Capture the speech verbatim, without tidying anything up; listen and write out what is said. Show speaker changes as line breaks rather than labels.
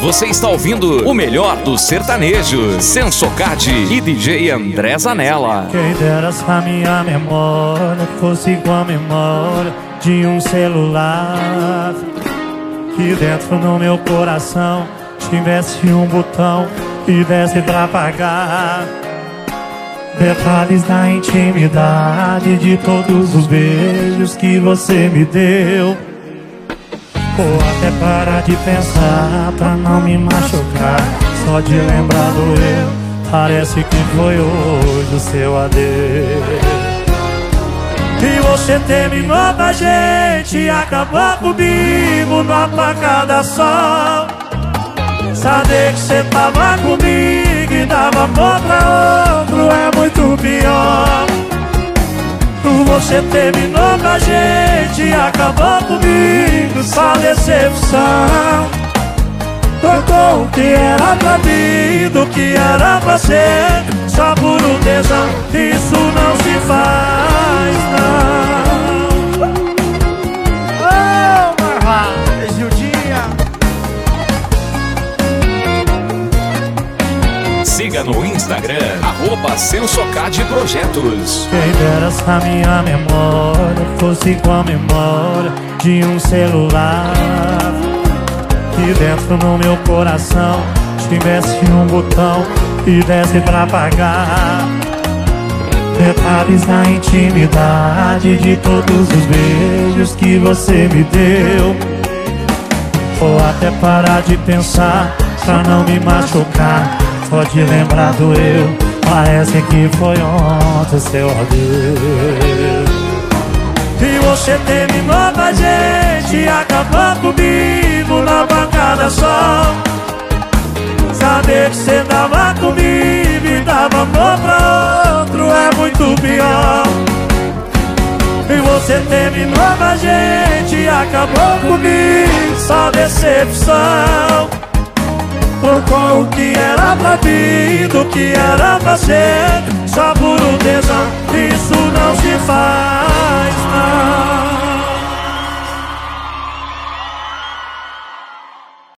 Você está ouvindo o melhor do sertanejo, Sensocard e D J André Zanella.
Quem dera se a minha memória fosse igual a memória de um celular, que dentro no meu coração tivesse um botão e desse pra apagar detalhes da intimidade de todos os beijos que você me deu. Ou até parar de pensar pra não me machucar, só de lembrar do eu, parece que foi hoje o seu adeus. E você terminou com a gente, acabou comigo no apagar da sol. Saber que você tava comigo e dava amor pra outro é muito pior. Você terminou com a gente, acabou comigo, só decepção. Trocou o que era pra mim do que era pra ser, só por um tesão, isso não se faz, não.
Oh, Marvaz, Gildinha.
Siga no Instagram, arroba Sensocard Projetos.
Quem dera se a minha memória fosse igual a memória de um celular, que dentro no meu coração tivesse um botão e desse pra apagar detalhes da intimidade de todos os beijos que você me deu. Ou até parar de pensar pra não me machucar, só de lembrar do eu, parece que foi ontem seu adeus. E você terminou com a gente, acabou comigo na bancada só. Saber que você dava comigo e dava amor pra outro é muito pior. E você terminou com a gente, acabou comigo, só decepção. Trocou o que era pra mim do que era pra ser, só por um